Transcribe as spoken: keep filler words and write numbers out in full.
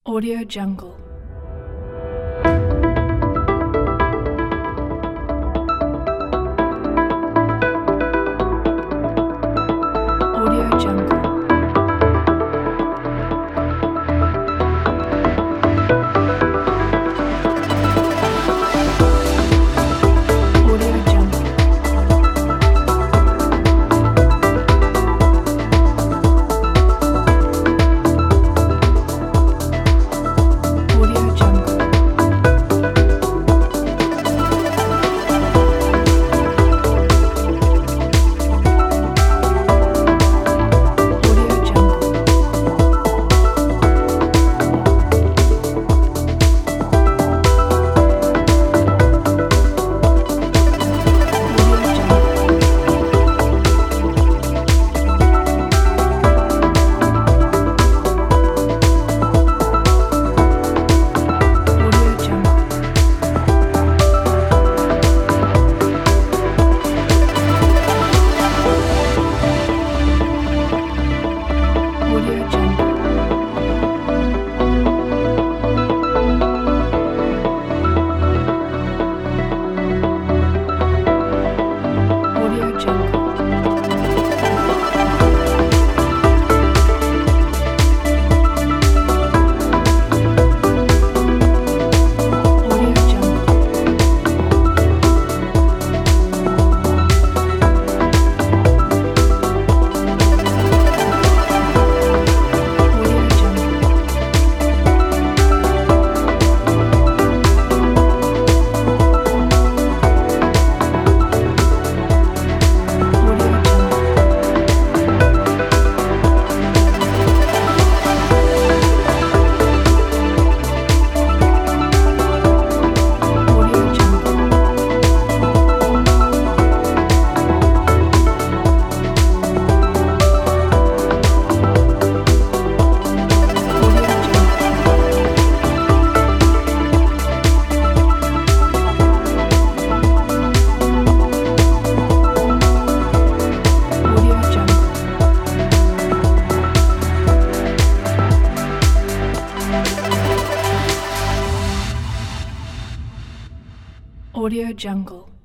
Audio Jungle. Audio Jungle. Audio Jungle. Audio Jungle. Audio Jungle. Audio Jungle. Audio Jungle. Audio Jungle. Audio Jungle. Audio Jungle. Audio Jungle. Audio Jungle. Audio Jungle. Audio Jungle. Audio Jungle. Audio Jungle.